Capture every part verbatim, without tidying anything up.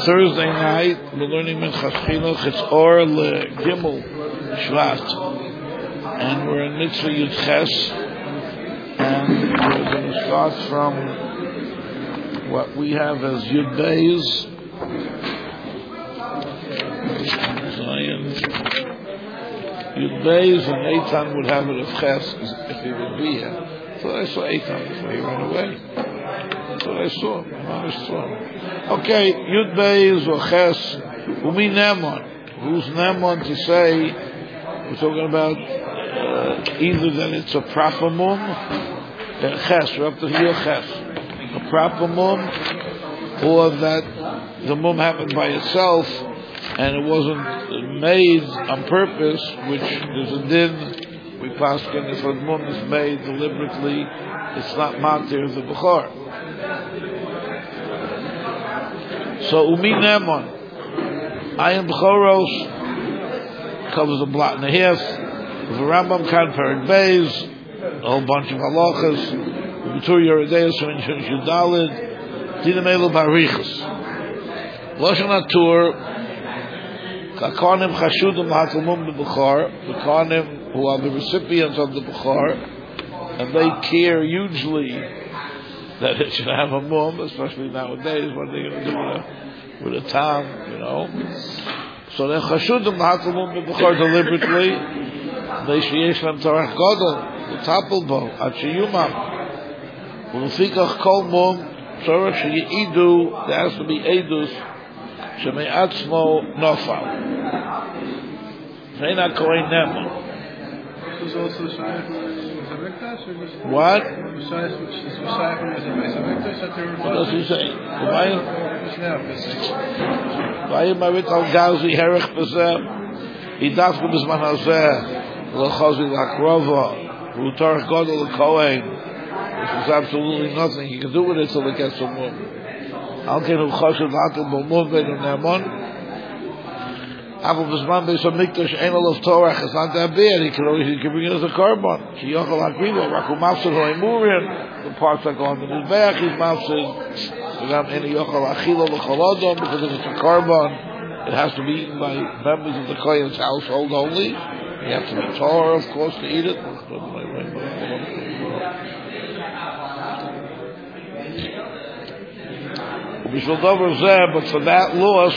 Thursday night, we're learning Minchas Chinuch. It's Or Le Gimel Shvat, and we're in Mitzvah Yud Ches, and we're going to start from what we have as Yud Beis. Zion. Yud Beis, and Eitan would have it of Ches if he would be here. So I saw Eitan before he ran away. That's what I saw. I saw. Okay, Yud Beis or Ches, Umi Nemon. Who's Nemon to say? We're talking about uh, either that it's a proper mum, uh, Ches, we're up to here Ches, a proper mum, or that the mum happened by itself and it wasn't made on purpose, which there's a din. We paskin if a mum is made deliberately, it's not matir the Bechor. So Umi Nemon, Ayin Bechoros covers a blot and a half. With a Rambam Kan Perek Beis, a whole bunch of halachas. B'tur Yeredeus from Inshun Shudalid, Dinam Elu Barichas. Lashon Hatur, Kakonim Chashudim Hatalmum B'Bechor, the Konim who are the recipients of the Bechor, and they care hugely that it should have a mum, especially nowadays. What are they going to do with a, with a tam, you know? So they chashudim hatalmum b'bechor deliberately. They sheyesh lam tarach gadol l'tapel bo ad sheyumam u'lefikach kol mum tzorach sheyeidu. There has to be edus sheme'atzmo nofal. Ve'ena kohen nemon. This is also shaykh. What? What does he say? Vayim Mavit al Gazi Herech Bezeh Idafku Bizman Hazeh L'Chazi L'Akrova L'Utarach Godel L'Kohen. This is absolutely nothing he can do with it till it gets some mum. Al Kenu Choshev L'Atel B'Mum Ve'nu Nemon Abu Bizman Beis HaMikdash Ein Olav Torach. It's not that bad. He can always he can bring it as a carbon. Ki Yochel HaKrivo Raku Mafsid Ho'imurin. The parts that go on the Mizbeach he's Mafsid. Gam Ein Yochel Achilo L'Cholodom, because if it's a carbon, it has to be eaten by members of the Kohen's household only. You have to be Torah, of course, to eat it. But for that loss,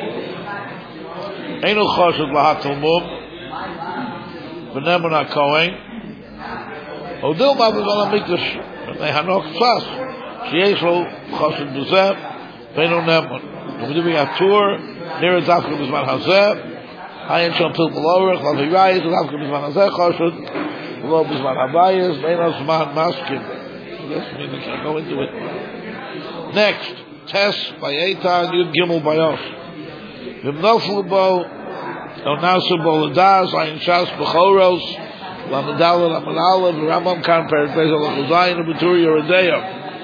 Einu Choshed L'Hatal Mum, V'Nemon HaKohen, Odil Mabuz Al HaMikdash, V'nei Hanok Tzas, Sheyesh Lo Choshed B'Zeh, V'Einu Nemon. We're doing a tour, near a Dafka B'Zman Hazeh, Hayin Shom Pil B'Lorech, Lav Hirayis, Dafka B'Zman Hazeh, Choshed, Lo B'Zman Habayis, V'Einu Zman Maskin. Yes, I mean, we can't go into it. Next, Test by Eitan, Yud Gimel by Osh. V'mnoflu bo, Onasu bo l'daz, Ayin Shas b'choros, Lamadala, Lamadala, V'Rambam Kan Perek Beis Al-Chazayin, B'Tur Yeredeus.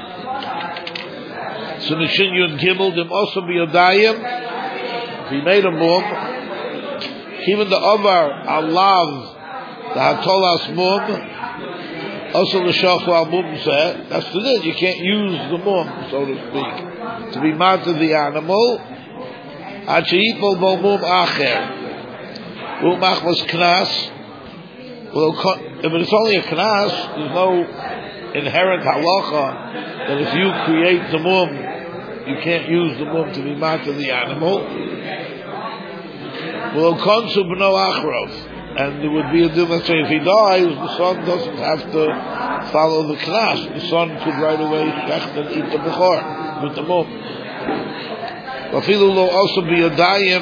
So Nishin Yud Gimel, Dim also b'Yodayim, if he made a mum, even the Ovar, Alav, the Hatolas mum, also the Shachlu al mum zeh, that's the thing, you can't use the mum, so to speak, to be mounted the animal, Ad she'yipol bo mum acher. Umach was knas. Well, if it's only a knas, there's no inherent halacha that if you create the mum, you can't use the mum to be mat of the animal. Well, konsu b'no achrov. And there would be a din that say if he dies, the son doesn't have to follow the knas. The son could right away shecht and eat the bechor with the mum. Afilu lo also be a dayim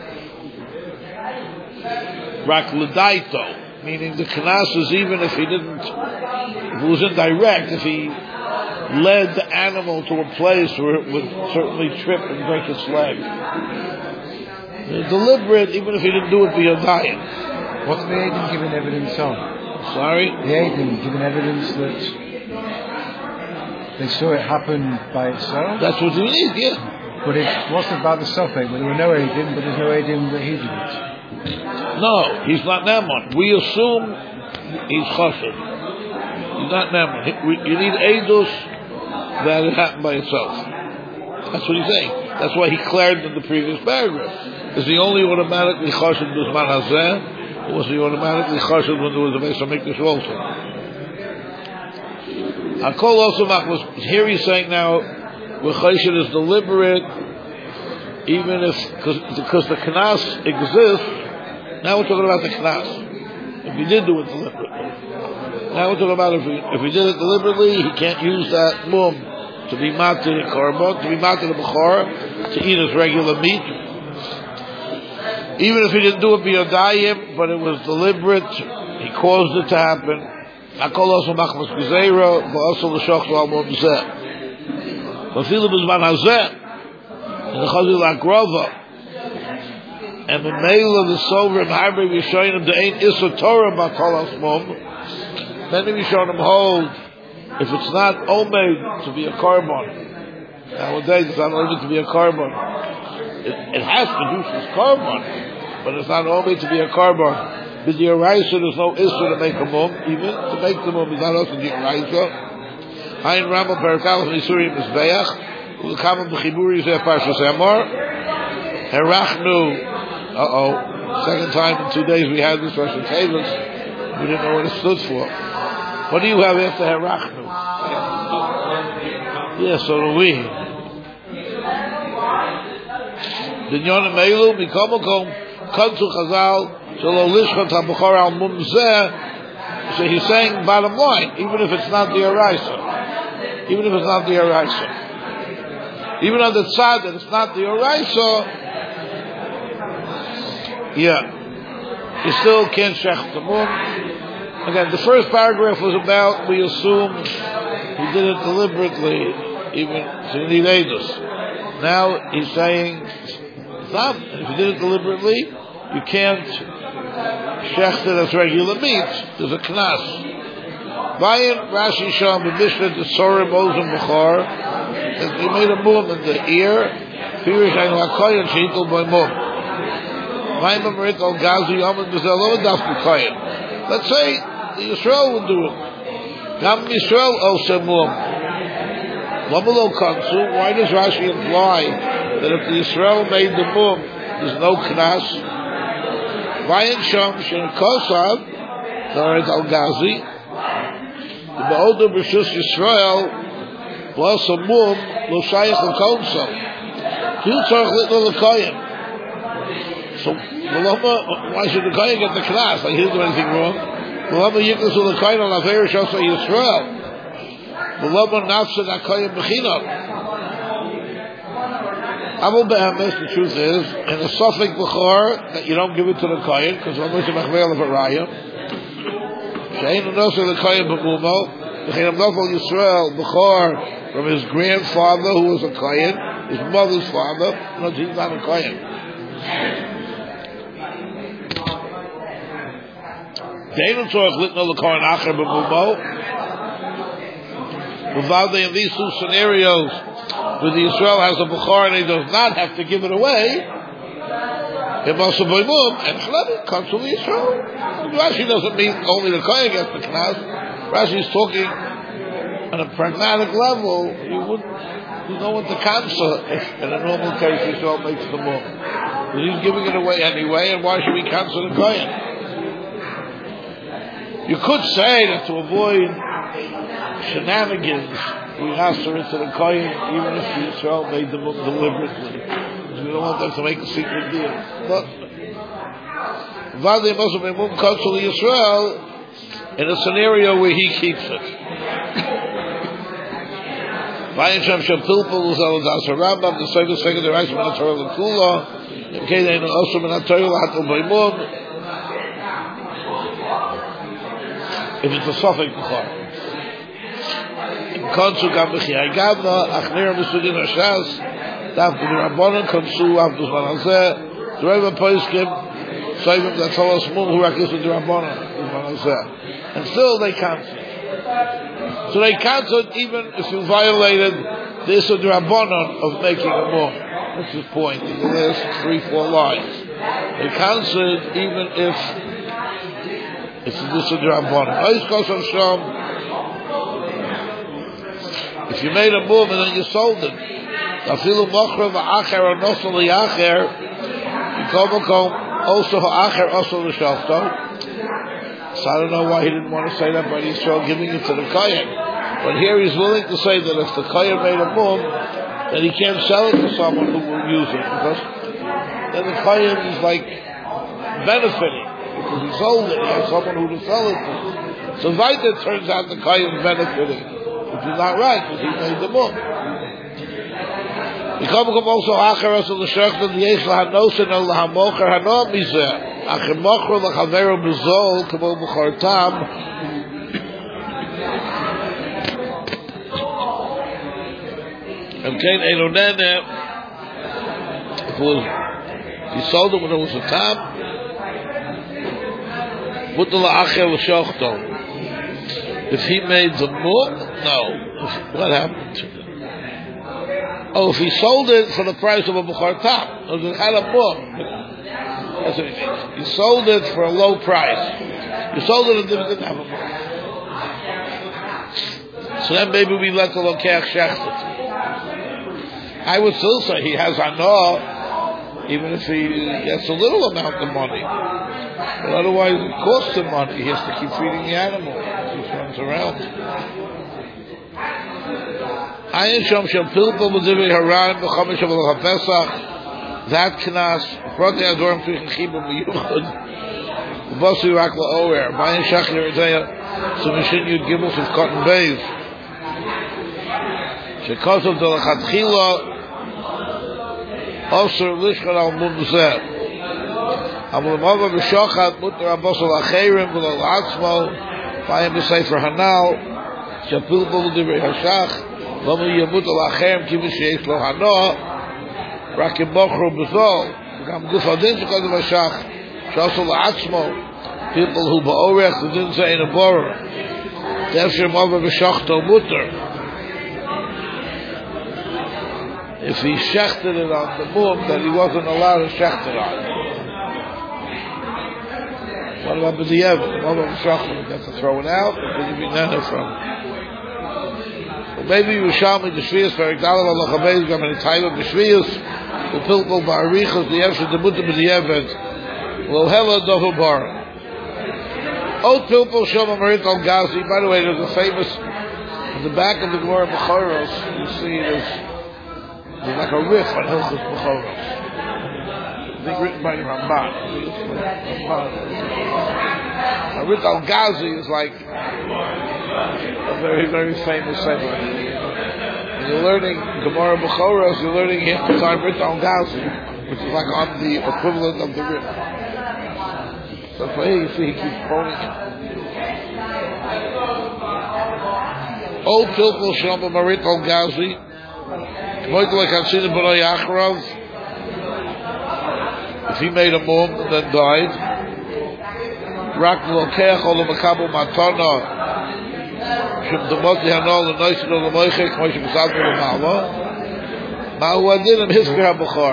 rak l'daito, meaning the knas is even if he didn't, if it was indirect, if he led the animal to a place where it would certainly trip and break its leg. Deliberate, even if he didn't do it be a dayim. What's the Eidim given evidence on? Sorry? The Eidim given evidence that they saw it happen by itself? That's what you need, yeah. But it wasn't about the suffix, there were no Eidim, but there's no Eidim that he did it. No, he's not Naaman. We assume he's Choshev. He's not Naaman. You need Eidos that it happened by itself. That's what he's saying. That's why he cleared in the previous paragraph. Is he only automatically chashed b'zman hazeh, or was he automatically chashed when there was a Beis HaMikdash also? Hakol also machmas. Here he's saying now, where chashed is deliberate, even if because the knas exists. Now we're talking about the knas. If he did do it deliberately. Now we're talking about if he, if he did it deliberately, he can't use that mum to be matir a korban, to be matir a bechor, to eat his regular meat. Even if he didn't do it biyodayim, but it was deliberate, he caused it to happen. Hakol also machmas gzeira, but also l'shochlu al mum zeh. Vafilu b'zman hazeh, and the chazil akrova, and the male of the sovereign harbor Yishonim the ain't Issa Torah Batalas Mum. Many Yishonim hold if it's not omed to be a korban. Nowadays it's not omed to be a korban. It, it has to do with korban, but it's not omed to be a korban. With the Araisa there's no Issa to make a mum, even to make the mum is not also the Araisa. Hain Rambam Perikal Misurim Mizbeach, Ulkamam B'chiburi Zeh Parshas Emor, Herachnu. Uh-oh. Second time in two days we had this Rosh Hashanah. We didn't know what it stood for. What do you have after Herachnu? Yes, so do we. Dinyonim Eilu, Mikomokom, Kantu Chazal, Shalo Lishchat HaBechor Al Mum Zeh. So he's saying, bottom line, even if it's not the Araisa, even if it's not the Araisa, even on the tzad that it's not the Araisa, yeah, you still can't shech the mum. Again, the first paragraph was about, we assume he did it deliberately, even to need edus. Now he's saying, stop, if he did it deliberately, you can't shech it as regular meat, there's a knas. Vayin Rashi Sham b'Mishnah the Sorim Ozim B'chor, that he made a mum in the ear, Pirish Ayin HaKoyen Sheitel by mum. Let's say the Yisrael would do it. Gam Yisrael also mum. Why does Rashi imply that if the Yisrael made the mum, there's no knas? Vayin Sham Shen Kosav, Zaret Al Gazi, the Be'odah B'Shus Yisrael, plus a mum, Lo Shayach L'Konsam. He'll tzarech little L'Koyim. So, why should the Kohen get the knas? Like he didn't do anything wrong. Malama Yiknasu the Kohen on Aver Shasa Yisrael. Malama Nafsa the Kohen Bechina. Abu Be'emes, the truth is, in a Suffolk Bechor, that you don't give it to the Kohen, because one was a Mechvel of a Raya. Shein Nasa the Kohen B'Mumo. Bechina Nafal Yisrael Bechor from his grandfather, who was a Kohen, his mother's father. No, he's not a Kohen. They don't talk little the Kohen Acher b'Mumo. Without in these two scenarios, where the Yisrael has a Bechor and he does not have to give it away, it must be Mum and Chlebit comes from the Yisrael. Rashi doesn't mean only the Kohen gets the Knas. Rashi is talking on a pragmatic level. You wouldn't, you know what the cancer if in a normal case Yisrael makes the Mum. But he's giving it away anyway, and why should we cancel the Kohen? You could say that to avoid shenanigans, we asked her into the Kohen, even if the Yisrael made them deliberately. Because we don't want them to make a secret deal. But Vadi must have been moved to Yisrael in a scenario where he keeps it. Vayin Shem Shapilpul Zal Das Rambam, the second second the Rice Minat Torah L'Kula, in case they know also Minat Torah L'Hatul Baimum. If it's a Suffolk Bechor. Konsu Gam B'Chiyai Gavna, Achnir Misudin Hashas, Daf B'Di Rabbanon, Konsu Avdus Manazeh, Dreva Poiskim, Saivim Datzalas Mum, who Rakis B'Di Rabbanon, Manazeh. And still they canceled. So they canceled even if you violated the Issa Rabbanon of making a mum. That's his point in the last three, four lines. They canceled even if it's the Issa Rabbanon. If you made a mum and then you sold it, Afilu mochra v'acher or nosel li'acher, yikomakom also ha'acher also l'shofto. So I don't know why he didn't want to say that, but he's still giving it to the kohen. But here he's willing to say that if the kohen made a mum, then he can't sell it to someone who will use it, because then the kohen is like benefiting, because he sold it, he has someone who to sell it to. So right, it turns out the kohen is benefiting, which is not right, because he made the mum. Yikomakom also ha'acher also l'shofto yesh lahanosen or lahamocher hano mizeh. Acher mochro l'chavero b'zol k'mo b'chor tam. Okay, Eino Nene, if it was, he sold it when it was a tam, put the la'acher l'shofto. If he made the mum, no. What happened to it? Oh, if he sold it for the price of a b'chor tam, it had a mum. That's what he means. You sold it for a low price. You sold it and it didn't have a mum. So then maybe we let the lokeach shechted. I would still say he has anah, even if he gets a little amount of money. But otherwise it costs him money. He has to keep feeding the animal. He just runs around. Ayin shom shel pilpul b'divrei haran b'chomesh avol ha'pesach. That knas protei adorim tuichin chibur b'yuchad v'bosu rak la'orer. Bayin shach yeridaya so mishin yud gimel of cotton beis. Shekosov delachatchila osur lishchad al mum zeh. Amul mova b'shochat mutar abosol acherim v'lo la'atzmo. Bayin b'sefer hanal shel pilpul b'divrei hashach. Lama yamut al acherim kivu sheish lo hanoah. Rakim Bochro B'zol, Gam Gufadin Shekad Vashach, Shasol Atzmo, people who Ba'orech, who didn't say in a borrower, Tefsher Mova B'shachto Mutter. If he shechted it on the mum, then he wasn't allowed to shecht it on. What about B'diyev? Mova B'shachto, you have to throw it out, or can you be nana from it? Maybe you shall me the Shvius for Ekdalav Allah Chabez, Gam in the time of the Shvius, the Pilpul Ba'arichos, the Yevsha, the Mutter B'diyevet, Lo Hela Dovu Bar. Old Pilpul Shom Amarit Al Gazi. By the way, there's a famous, in the back of the Gemara Bechoros, you see there's, there's like a riff on Hilchos Bechoros. I think written by the Ramban. Amarit Al Gazi is like a very, very famous sefer. When you're learning Gemara Bechoros, you're learning here the time Rit al Gazi, which is like on the equivalent of the Rit. So for here you see he keeps quoting it. Old Pilpul Shom Marit al Gazi, Moikel Katzina B'nai Acharov, if he made a mum and then died, Rak Lokeach Ol Makabel Matana, Shemdamot Lihanol L'Noisin Ol L'Moichek Moshe B'Sad Ol L'Ma'ala Ma'u Adin Am Hizker HaBukhar.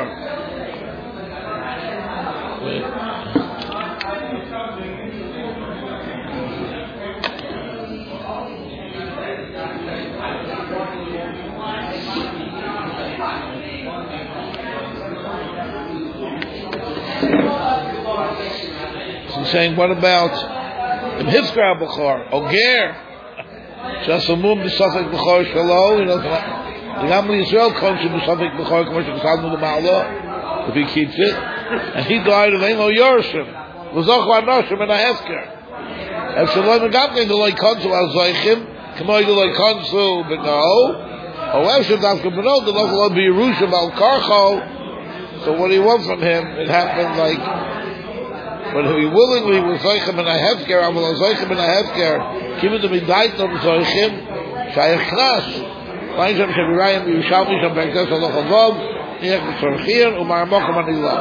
So he's saying, what about Am Hizker HaBukhar? Oger Just a mum b'safek b'chor shalo, you know, the Gamli Yisrael comes to b'safek b'chor commercial b'salmu l'ma'ala, if he keeps it, and he died of Eino Yorshim, v'zoch v'anoshim and a hefker. If Shalom and Gamli, the loy konsul al zoichim, k'moy the loy konsul b'no, or Evshim dafka b'no, the local will be Yerushim al karcho, so what do you want from him? It happened like, but if he willingly was zoichem and a hefker, I will zoichem and a hefker, Kibbut to be died of Zoichim, Shayach Knas, Vaisham Shabirayim, Yushalmi Sham Bektes Aloch Avov, Niach Mitzorchir, Umar Mocham Anilah.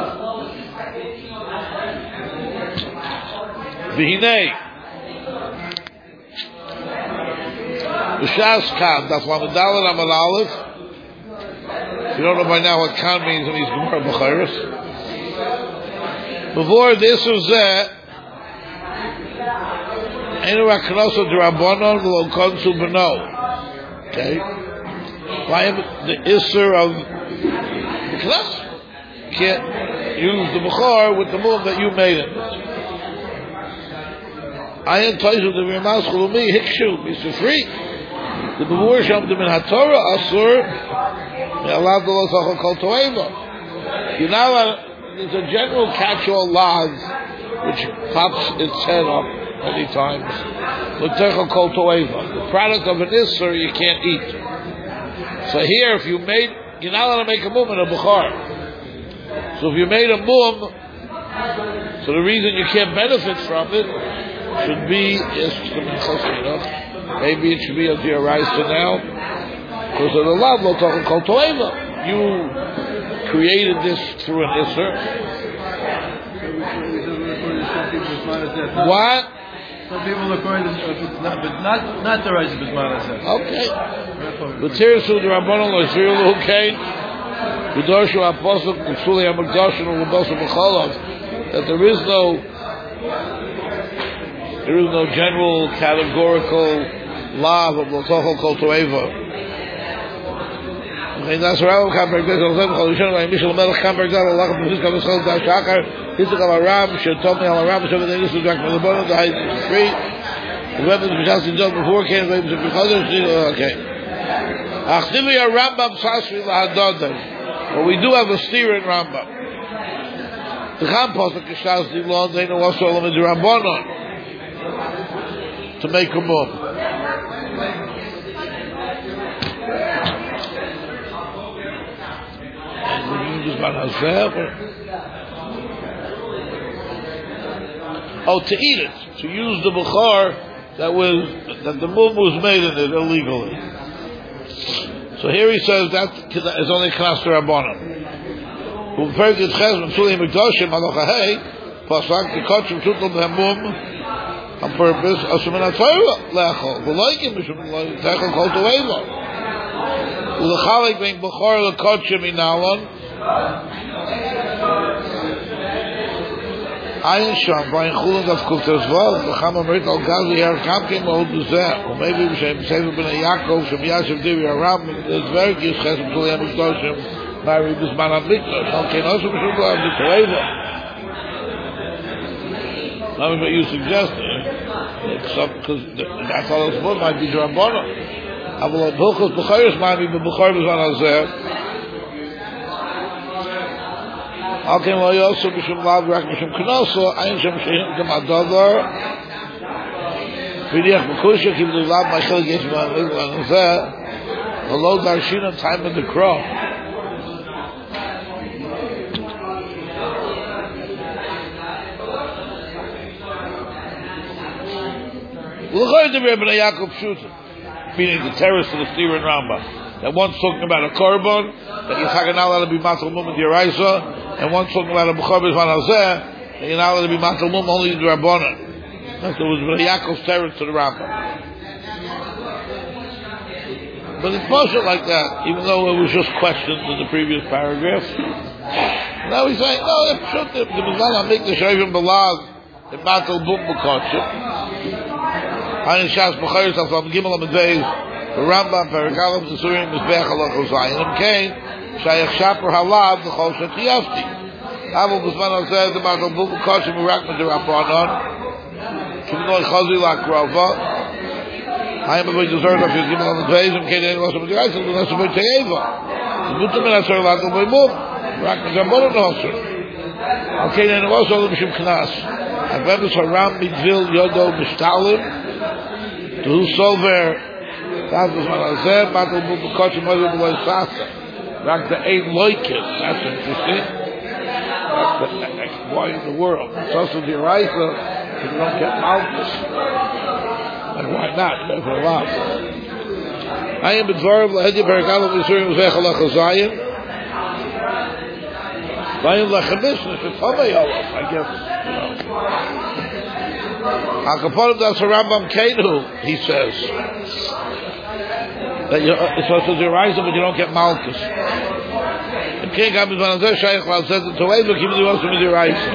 V'hinei, V'shas Kan, that's one of the Dalet Amal Aleph. You don't know by now what Kan means in these Gemara B'chairis. Before this was that, Okay. Why the issue of the knas. You can't use the bukhar with the mum that you made it. I am told you the Rimas Chulumi Hikshu, it's free. The Bavur Shamdim in HaTorah Asur, Allah the Losachal Kol Toeva. You know, there's a general catch-all laws which pops its head up many times. L'techel Kol Toeva. The product of an Isser you can't eat. So here, if you made, you're not allowed to make a mum in a bukhar. So if you made a mum, so the reason you can't benefit from it should be, yes, maybe it should be as your rice to now, because of the love, lo tochen kol toeva. You created this through an isser. What? Some people are going to, if it's not, but not, not the rice of Bismillah. Okay. But here, so the Rabbanon lo Yisrael lo hukein, v'dorshu ha'posuk, v'suli ha'magdashin, v'bosu b'cholov, that there is no There is no general categorical law of L'tochel Kol Toeva. Okay, that's right. Kamper Gdez Al-Zem Chol Yishon Lai Mishal Melech Kamper Gdez Allah B'Fiz Kav Yisrael Da Shachar Yitzchak Al Aram Shetom Al Aram Shem V'nei Nisu Drak Melebono Da Hayit Free The weapons B'Shas Yinzot B'For Ken V'Yim Zim B'Chodesh Okay. Achtivi a Rambam Sasri L'Hadodai. But we do have a steer in Rambam. The Cham Posek Kishas Dilon They know also Olam Edi Rabbanon to make a mum. Oh, to eat it, to use the bukhar that was that the mum was made in it illegally. So here he says that is only knas rabbanon. Who prepared the ches from Sulim Mikdashim Alochahei, Pasak the kachim tutel b'hamum. On purpose, Asumana Torah lechol. The like him, Techel Kol Toeva. The Chalik being Bechor Lekotchim Inalon. Ayin Sham, Bayin Chulun of Kuftazval, the Chama Merit Al Gazi Yer Kamkim Mahud B'zeh, or maybe B'Shem Sefer Ben Yaakov, Shem Yashem Divi Aram, there's very good Chesem Tuliyam Mikdoshim, Mary B'Zman HaMikdosh, okay, also B'Shem B'Shem B'Shem Not what you suggested. Because that's all it's supposed might be Drabbana. Aval Hilchos B'Chayos might be B'Chayos B'Zman Hazeh. Okay, well, you also B'Shem Lav Rak B'Shem K'noso Ayin Shem Shehim Kem Adadar V'Diach B'Kusha Kim L'Lav Ma'Chel Yesh B'Zman Hazeh V'Lo Darshina Time of the Crow. Meaning the terrace of the Steer and Rambam. That one's talking about a korban, that you're not allowed to be matal mum with your Raisa, and one's talking about a bukhar b'zman hazeh, that you're not allowed to be matal mum only with the Rabbanan. So it was Rabbi Yaakov's terrace to the Rambam. But it's partial like that, even though it was just questions in the previous paragraph. Now he's saying, no, it's shut the Mizan make the Shavim Balaz, the matal mum b'kotchim. Ayin Shas B'Chayos Afam Gimel Amedveis the Rambam Perikalam Tzurim Mizbeach Halachos Ayin Kain Shayach Shaper Halad the Chol Shechiyafti Abu B'Zman Hazeh the Matal B'U Koshim Urak Medir Rabbanon Kimnoi Chazi Lakrova Ayin B'Vei Dezert Afam Gimel Amedveis and Kain Ein Rosa Medir Ayin Rosa Medir Te'eva Mutam En Asher Lakel B'Imum Urak Medir Rabbanon Hosher Al Kain Ein Rosa L'Mishim Knas Avebes Haram Midvil Yodo Mishtalim who sober that was what I said about the book of Kochim Mother Below Sasa like the eight loikin that's interesting that's the why in the world so so the Raisa if you don't get malchus and why not for a lot I am B'Dvarav L'Hedi Perikalam Yisurim Zech Halach Hazayin I am L'Chemish L'Shetama Yolov I guess you know Akaponim das Rambam Kenu, he says that you're supposed to do Raisa, but you don't get Malchus. The king comes when I'm there, Shaykh Lal says it to Eilu, keep the also with your Raisa.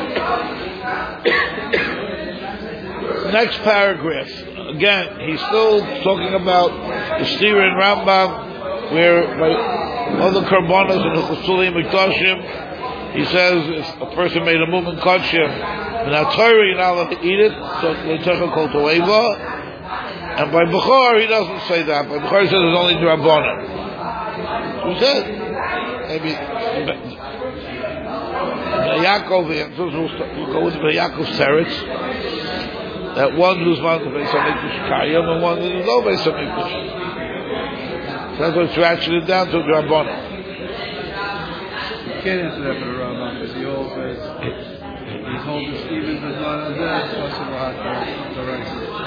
Next paragraph, again, he's still talking about the Steer in Rambam, where other karbanos in the Chusulim Mikdashim, he says if a person made a mum in Kodshim, and now Torah you're not allowed to eat it, so they took a kol toeva. And by Bechor he doesn't say that. By Bechor he says it's only Drabanan. Who said? Maybe Yaakov, we'll go with Yaakov's teretz, that one who's one to Beis HaMikdash Kayim and one who's no Beis HaMikdash. So that's what's ratcheted down to Drabanan. You can't answer that for the Rambam because he holds that he's holding Stephen as long as that possible hot the right.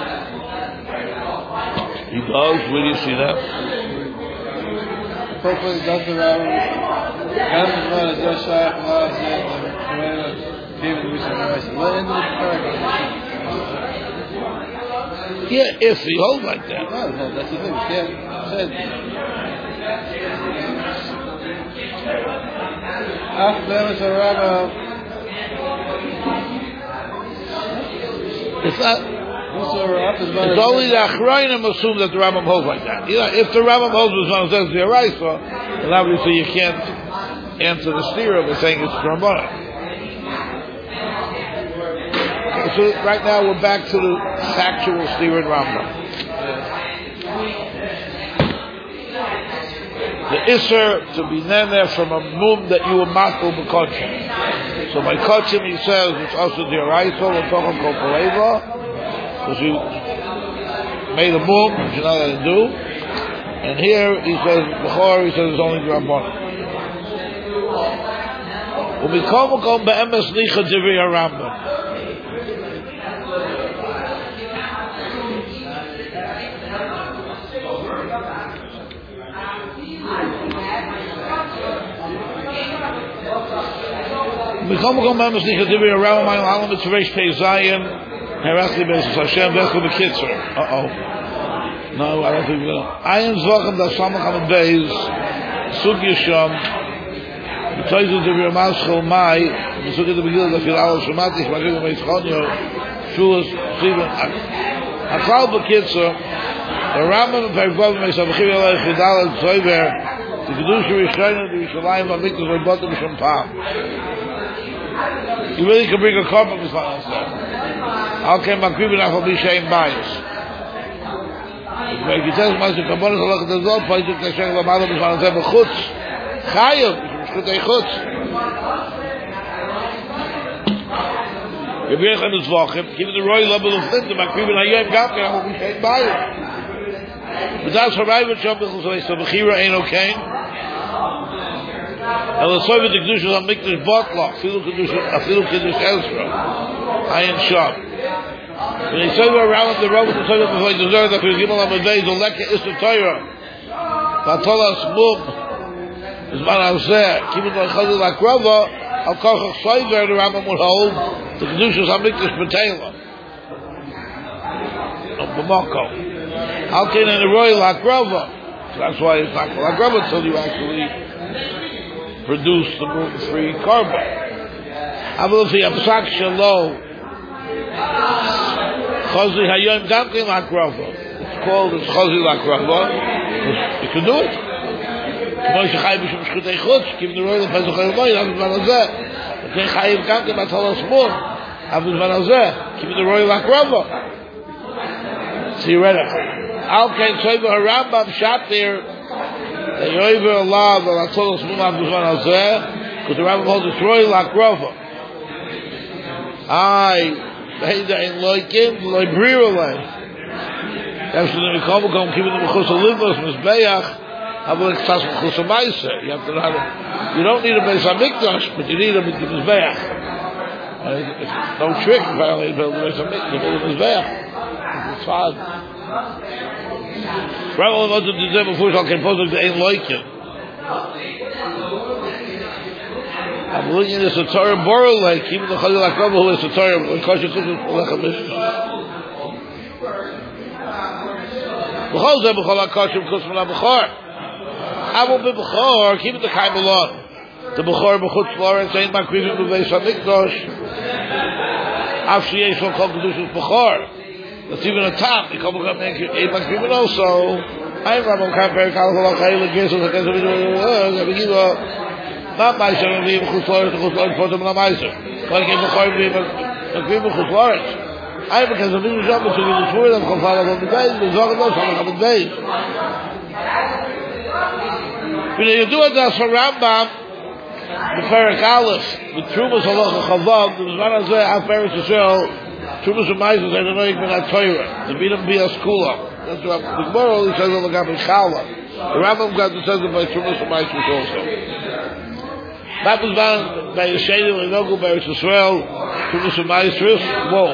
He does. Where do you see that? Hopefully, that's the Rambam. Gam is not a Josh Shaykh Laz and Shmuel came in the Mishnah Rice. What end of the paragraph? Yeah, if he holds like that. No, no, that's the thing. You can't say after there was a Rambam. It's not. It's only the Achrayim assume that the Rambam holds like that. You know, if the Rambam holds with one says the Araisa, then obviously you can't answer the stira by saying it's Rambanah. Okay, so right now we're back to the factual stira in Rambam. The Isser to be nene from a mum that you were matul b'kochim. So by kochim he says it's also the Araisa, we're talking kol poleva. Because you made a move, which you're not going to do. And here he says, before he says it's only Drabanan. U'mikom u'kom be'emes nicha divri HaRambam. U'mikom u'kom be'emes nicha divri HaRambam Ma'il Alam Mitzvah Pei Zayin Herachli Beis Hashem Vechel B'Kitzer. Uh-oh. No, I don't think we're going to. Ayin Zvachim Da Samach Amid Beis Sug Yisham B'Toizu Devir Maschel Mai B'Sug Yisham B'Gil Dafil Al Shematich B'Gil B'Meis Chonyo Shulas Chivin Achal B'Kitzer The Rambam Perikov B'Meis Avachim Yalai Chidal Al Tzoyver The Kedusha Rishayim B'Yishalayim B'Mikdash B'Botim B'Shem Pam. You really can bring a korban with one of them. How can Makribin Achal B'Shem bias? If you tell us much of Kabbalah Salach at the Zot, Paituk Tashem L'Mala B'Shem Pam B'Chutz Chayim B'Shutei Chutz If you're going to Zvachim, give the royal level of Flint, the Makribin Hayim Gapkin Achal B'Shem bias. But that's how Rav Shom B'Chutz so B'Chira ain't okay. And the Soviet Kedusha on Mikdash Botla, Afilu Kedusha, Afilu Kedusha Ezra, Ayin Sham. When they say we're around the road with the Soviet before they deserve that we give them a day, the Lekka is the Torah. Batolas Mum, is Man Hazeh, Kibit L'Chadil Akrava, Al Kochach Soiver, the Rambam will hold, the Kedusha on Mikdash B'Tela. Of B'Moko. How can in the Royal Akrava? So that's why it's not called Akrava until you actually produce the gluten-free carbon. Avalfi Apsak Shalo Chazi Hayom Gamkin Lakrava. It's called it's Chazi Lakrava. You can do it. K'may Shechayim B'Shem Shchutei Chutz, Kim the Royal Pesach HaYomoy, Avil Zman Hazeh. Okay, Chayim Gamkin B'Atolas Mum, Avil Zman Hazeh, Kim the Royal Lakrava. Theoretically. Okay, so the Rambam Shatir. The Yoiver Allah, the Latzolos Mumam B'Zman Hazeh, because the Rambam holds it's Roy Lakrova. Aye, Beida in Loikim, Loi Brirolei. That's when they come, come, keep them Mechus Olivos, Mizbeach, Abo Ektas Mechus Amaisa. You have to know how to, you don't need a Beis HaMikdash, but you need a Mizbeach. It's no trick, apparently, to build a Beis HaMikdash, you build a Mizbeach. It's hard. Rabbi wanted to do before so I can post the ain't like it. I'm looking at this Torah Boral like even the Khalil Akrava who is a Torah because you could like a mission. B'chol zeh b'chol HaKashim k'us min HaBechor. Avu b'Bechor keep the Chaim along. The Bechor b'chutz Florence ain't Makrivim b'Beis HaMikdash. Af sheyesh lo kol kedushas Bechor. That's even a top. You come and make it eight Makribin also. I'm Rabbi Kamper, Kalakala, Kayla, Gessel, Gessel, not my son, I'm even Chusloris, Chusloris, for them, not my son. Like in the Chorim, I'm even Chusloris. I'm because I'm in the job, so you swear them, Kofala, on the days, the Zogan, those on the days. When you do it, that's for Rambam, the Perak Aleph, the Trumas Halacha Chavav, the Zman Hazeh, Aferis Yisrael, Trumas and Maises, I don't know, even at Torah, the Bidam Bia Skula. That's what the Gemara only says on the Gabi Chala. The Rambam got to says it by Trumas and Maises also. That was done by Yeshedim and Nogu, by Yisrael, Trumas and Maises, whoa.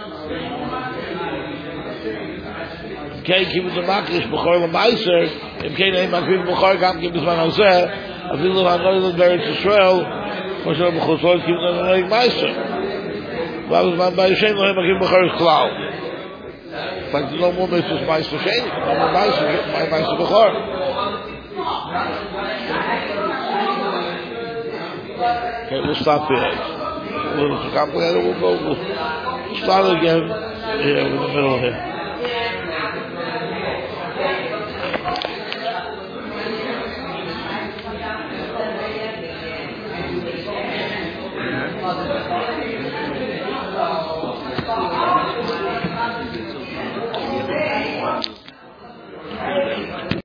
Okay, keep it the Makish, Bechor the Maiser, if Kain ain't Makriv Bechor, Gam keep it Zman Hazeh, I feel that I'm not in the Yisrael, Moshe Bechor, keep it on the Maiser. That was done by Yeshedim, and Makriv Bechor is Klau. Like no more Mitzvahs Maiser Sheni, no more Maiser, my Maiser Bechor. Okay, we'll stop here. We'll, we'll go, we'll start again here in the middle here.